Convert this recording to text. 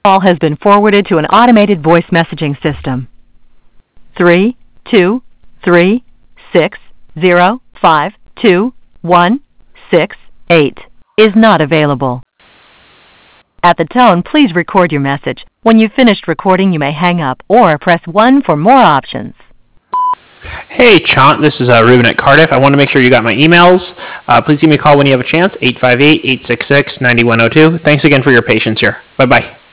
call has been forwarded to an automated voice messaging system. 32360521668 is not available. At the tone, please record your message. When you've finished recording, you may hang up or press 1 for more options. Hey, Chaunt, this is Ruben at Cardiff. I want to make sure you got my emails. Please give me a call when you have a chance, 858-866-9102. Thanks again for your patience here. Bye-bye.